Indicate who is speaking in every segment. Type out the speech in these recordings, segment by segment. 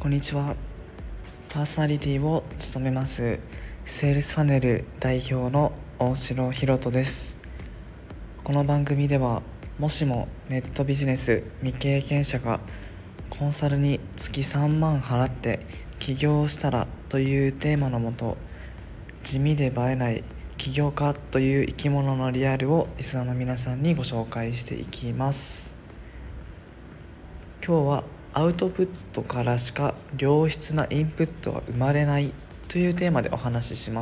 Speaker 1: こんにちは。パーソナリティを務めますセールスファネル代表の大城ひろとです。この番組では、もしもネットビジネス未経験者がコンサルに月3万払って起業をしたらというテーマのもと、地味で映えない起業家という生き物のリアルをリスナーの皆さんにご紹介していきます。今日はアウトプットからしか良質なインプットは生まれないというテーマでお話しします。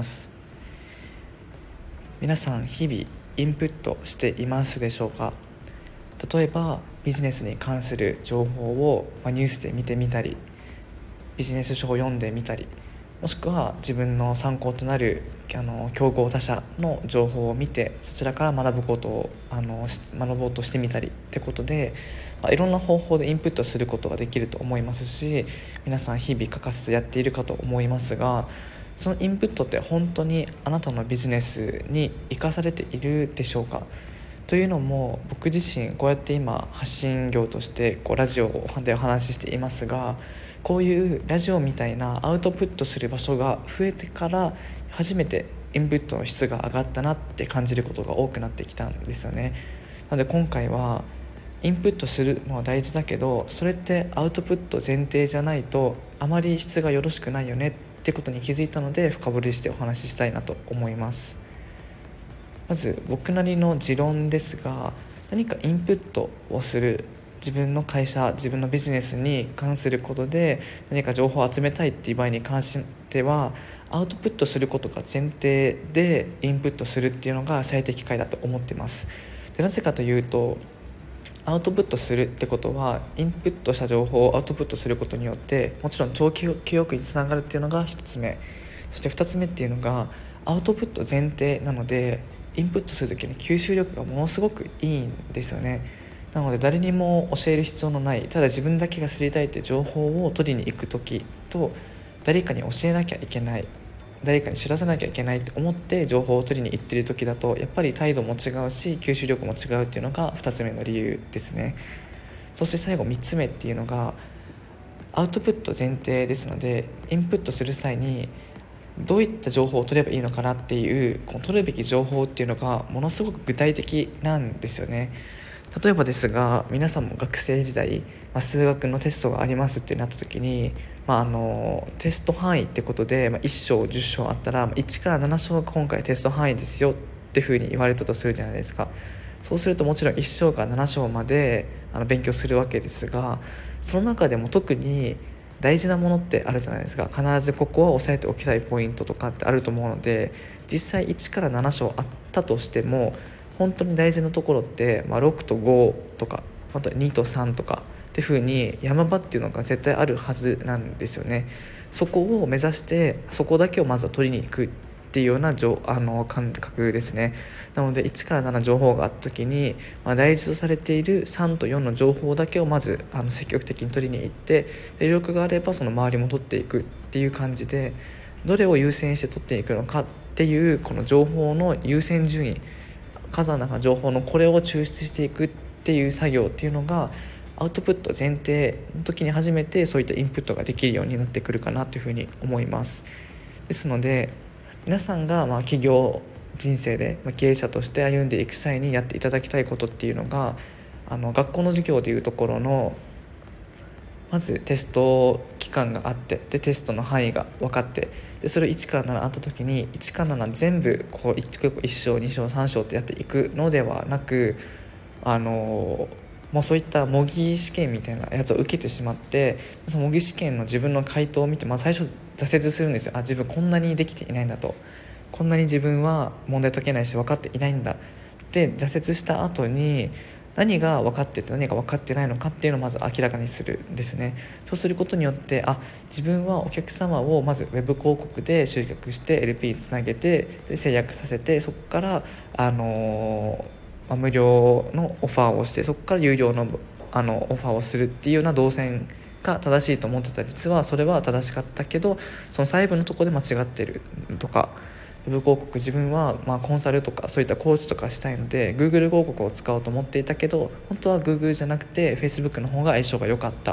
Speaker 1: 皆さん日々インプットしていますでしょうか？例えばビジネスに関する情報をニュースで見てみたり、ビジネス書を読んでみたり、もしくは自分の参考となる競合他社の情報を見て、そちらから学ぼうとしてみたりってことで、いろんな方法でインプットすることができると思いますし、皆さん日々欠かさずやっているかと思いますが、そのインプットって本当にあなたのビジネスに生かされているでしょうか？というのも、僕自身こうやって今発信業としてラジオでお話ししていますが、こういうラジオみたいなアウトプットする場所が増えてから初めてインプットの質が上がったなって感じることが多くなってきたんですよね。なので今回は、インプットするのは大事だけど、それってアウトプット前提じゃないとあまり質がよろしくないよねってことに気づいたので、深掘りしてお話ししたいなと思います。まず僕なりの持論ですが、何かインプットをする、自分の会社、自分のビジネスに関することで何か情報を集めたいっていう場合に関しては、アウトプットすることが前提でインプットするっていうのが最適解だと思ってます。でなぜかというと、アウトプットするってことは、インプットした情報をアウトプットすることによってもちろん長期記憶につながるっていうのが1つ目。そして2つ目っていうのが、アウトプット前提なのでインプットするときに吸収力がものすごくいいんですよね。なので誰にも教える必要のない、ただ自分だけが知りたいって情報を取りに行くときと、誰かに教えなきゃいけない、誰かに知らせなきゃいけないって思って情報を取りに行っている時だと、やっぱり態度も違うし吸収力も違うっていうのが2つ目の理由ですね。そして最後3つ目っていうのが、アウトプット前提ですので、インプットする際にどういった情報を取ればいいのかなっていう、この取るべき情報っていうのがものすごく具体的なんですよね。例えばですが、皆さんも学生時代、数学のテストがありますってなった時に、テスト範囲ってことで、1章10章あったら1から7章が今回テスト範囲ですよっていうふうに言われたとするじゃないですか。そうするともちろん1章から7章まで勉強するわけですが、その中でも特に大事なものってあるじゃないですか。必ずここは押さえておきたいポイントとかってあると思うので、実際1から7章あったとしても、本当に大事なところって、6と5とか、あと2と3とかっていう風に山場っていうのが絶対あるはずなんですよね。そこを目指して、そこだけをまずは取りに行くっていうような感覚ですね。なので1から7情報があった時に、大事とされている3と4の情報だけをまず積極的に取りに行って、余力があればその周りも取っていくっていう感じで、どれを優先して取っていくのかっていう、この情報の優先順位、数の中の情報のこれを抽出していくっていう作業っていうのが、アウトプット前提の時に初めてそういったインプットができるようになってくるかなというふうに思います。ですので、皆さんが企業人生で経営者として歩んでいく際にやっていただきたいことっていうのが、学校の授業でいうところの、まずテスト期間があって、でテストの範囲が分かって、でそれ1から7あった時に1から7全部1章2章3章ってやっていくのではなく、もうそういった模擬試験みたいなやつを受けてしまって、その模擬試験の自分の回答を見て、最初挫折するんですよ。自分こんなにできていないんだと、こんなに自分は問題解けないし分かっていないんだで挫折した後に、何が分かってて何が分かってないのかっていうのをまず明らかにするんですね。そうすることによって、自分はお客様をまずウェブ広告で集客して LP につなげて、で制約させて、そこから無料のオファーをして、そこから有料のオファーをするっていうような動線が正しいと思ってた。実はそれは正しかったけど、その細部のところで間違ってるとか、ウェブ広告、自分はコンサルとかそういったコーチとかしたいので Google 広告を使おうと思っていたけど、本当は Google じゃなくて Facebook の方が相性が良かったっ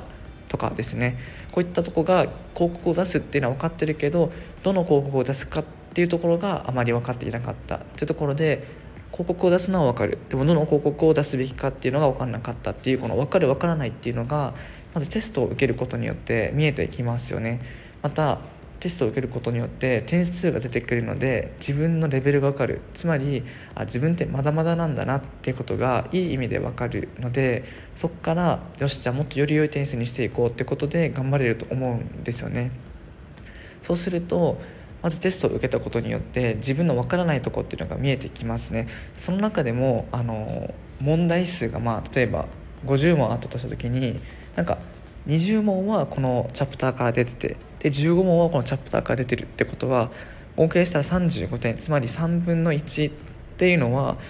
Speaker 1: とかですね、こういったとこが広告を出すっていうのは分かってるけど、どの広告を出すかっていうところがあまり分かっていなかったっていうところで、広告を出すのは分かる、でもどの広告を出すべきかっていうのが分からなかったっていう、この分かる分からないっていうのがまずテストを受けることによって見えてきますよね。またテストを受けることによって点数が出てくるので、自分のレベルが分かる、つまり自分ってまだまだなんだなっていうことがいい意味で分かるので、そこからよし、じゃあもっとより良い点数にしていこうってことで頑張れると思うんですよね。そうするとまずテストを受けたことによって自分の分からないところっていうのが見えてきますね。その中でも問題数が例えば50問あったとした時に、なんか20問はこのチャプターから出てて、で15問はこのチャプターから出てるってことは合計したら35点、つまり3分の1っていうのは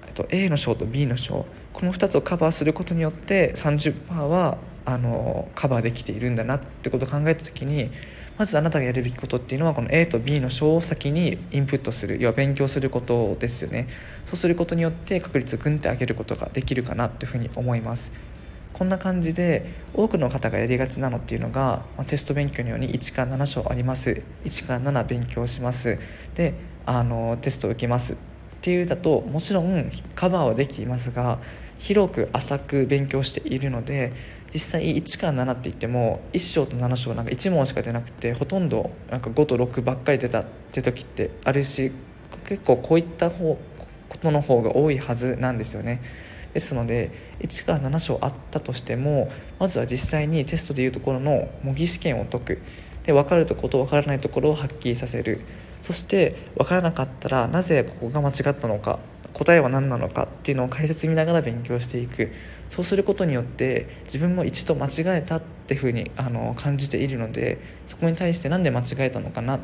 Speaker 1: A の章と B の章、この2つをカバーすることによって 30% はカバーできているんだなってことを考えた時に、まずあなたがやるべきことっていうのはこの A と B の章を先にインプットする、要は勉強することですよね。そうすることによって確率をグンって上げることができるかなというふうに思います。こんな感じで多くの方がやりがちなのっていうのが、テスト勉強のように1から7章あります、1から7勉強します、でテストを受けますっていうだと、もちろんカバーはできていますが広く浅く勉強しているので、実際1から7って言っても1章と7章なんか1問しか出なくて、ほとんどなんか5と6ばっかり出たって時ってあるし、結構こういったことの方が多いはずなんですよね。ですので1から7章あったとしても、まずは実際にテストでいうところの模擬試験を解く、で分かるところと分からないところをはっきりさせる、そして分からなかったらなぜここが間違ったのか、答えは何なのかっていうのを解説見ながら勉強していく。そうすることによって自分も一度間違えたっていうふうに感じているので、そこに対してなんで間違えたのかなって、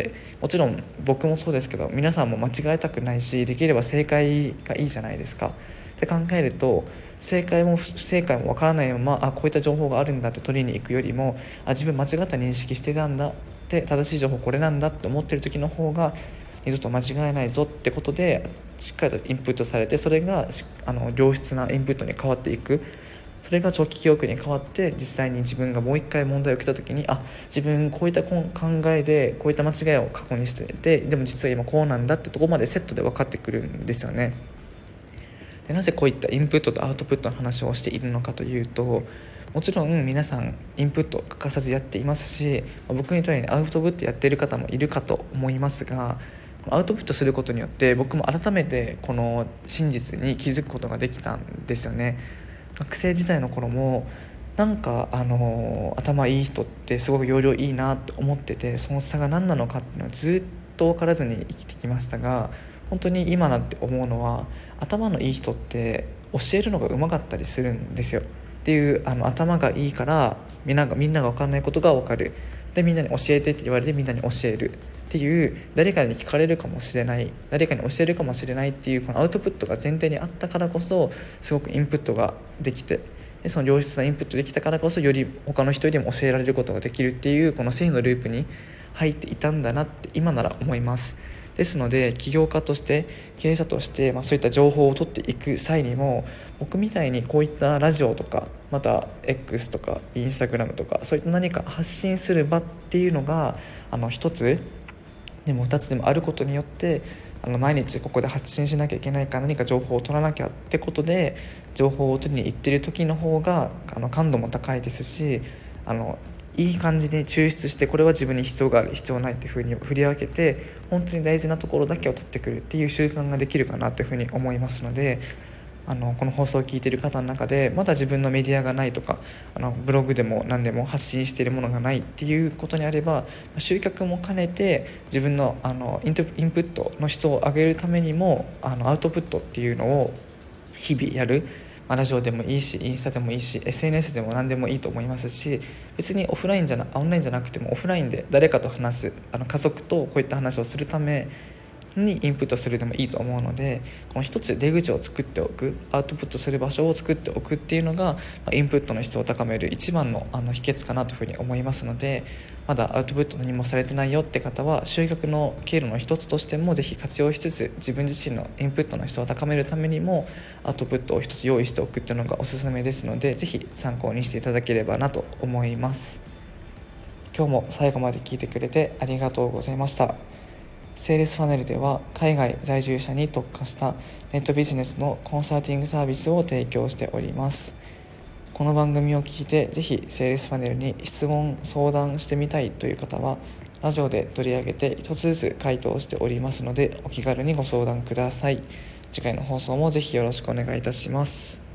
Speaker 1: もちろん僕もそうですけど皆さんも間違えたくないし、できれば正解がいいじゃないですかって考えると、正解も不正解も分からないままこういった情報があるんだって取りに行くよりも、自分間違った認識してたんだって、正しい情報これなんだって思ってる時の方が二度と間違えないぞってことでしっかりとインプットされて、それが良質なインプットに変わっていく。それが長期記憶に変わって、実際に自分がもう一回問題を受けた時に、自分こういった考えでこういった間違いを過去にしてて、でも実は今こうなんだってところまでセットで分かってくるんですよね。でなぜこういったインプットとアウトプットの話をしているのかというと、もちろん皆さんインプット欠かさずやっていますし、僕みたいにアウトプットやっている方もいるかと思いますが、アウトプットすることによって僕も改めてこの真実に気づくことができたんですよね。学生時代の頃もなんか頭いい人ってすごく要領いいなと思ってて、その差が何なのかっていうのをずっと分からずに生きてきましたが、本当に今なんて思うのは、頭のいい人って教えるのが上手かったりするんですよ。っていう頭がいいからみんなが分かんないことが分かる、でみんなに教えてって言われてみんなに教えるっていう、誰かに聞かれるかもしれない、誰かに教えるかもしれないっていうこのアウトプットが前提にあったからこそ、すごくインプットができて、でその良質なインプットできたからこそ、より他の人よりも教えられることができるっていう、この正のループに入っていたんだなって今なら思います。ですので起業家として経営者として、そういった情報を取っていく際にも、僕みたいにこういったラジオとか、また X とかインスタグラムとか、そういった何か発信する場っていうのが一つでも二つでもあることによって、毎日ここで発信しなきゃいけないから何か情報を取らなきゃってことで情報を取りに行ってる時の方が感度も高いですし、いい感じに抽出して、これは自分に必要がある必要ないっていう風に振り分けて、本当に大事なところだけを取ってくるっていう習慣ができるかなという風に思いますので、この放送を聞いている方の中でまだ自分のメディアがないとか、ブログでも何でも発信しているものがないっていうことにあれば、集客も兼ねて自分のインプットの質を上げるためにもアウトプットっていうのを日々やる、ラジオでもいいし、インスタでもいいし、 SNS でも何でもいいと思いますし、別にオンラインじゃなくてもオフラインで誰かと話す、家族とこういった話をするためにインプットするでもいいと思うので、この一つ出口を作っておく、アウトプットする場所を作っておくっていうのがインプットの質を高める一番の秘訣かなというふうに思いますので、まだアウトプット何もされてないよって方は集客の経路の一つとしてもぜひ活用しつつ、自分自身のインプットの質を高めるためにもアウトプットを一つ用意しておくっていうのがおすすめですので、ぜひ参考にしていただければなと思います。今日も最後まで聞いてくれてありがとうございました。セールスファネルでは海外在住者に特化したネットビジネスのコンサルティングサービスを提供しております。この番組を聞いてぜひセールスファネルに質問相談してみたいという方はラジオで取り上げて一つずつ回答しておりますので、お気軽にご相談ください。次回の放送もぜひよろしくお願いいたします。